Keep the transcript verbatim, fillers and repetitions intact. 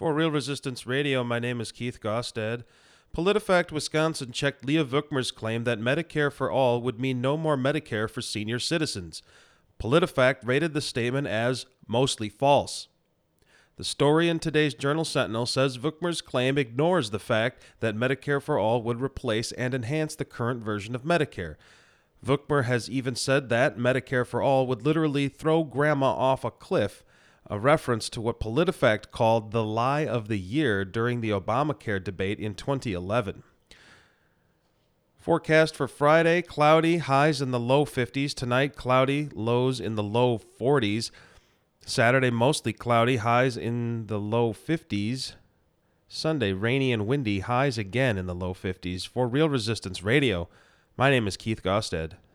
For Real Resistance Radio, my name is Keith Gostad. PolitiFact Wisconsin checked Leah Vukmir's claim that Medicare for all would mean no more Medicare for senior citizens. PolitiFact rated the statement as mostly false. The story in today's Journal Sentinel says Vukmir's claim ignores the fact that Medicare for all would replace and enhance the current version of Medicare. Vukmir has even said that Medicare for all would literally throw grandma off a cliff, a reference to what PolitiFact called the lie of the year during the Obamacare debate in twenty eleven. Forecast for Friday, cloudy, highs in the low fifties. Tonight, cloudy, lows in the low forties. Saturday, mostly cloudy, highs in the low fifties. Sunday, rainy and windy, highs again in the low fifties. For Real Resistance Radio, my name is Keith Gostad.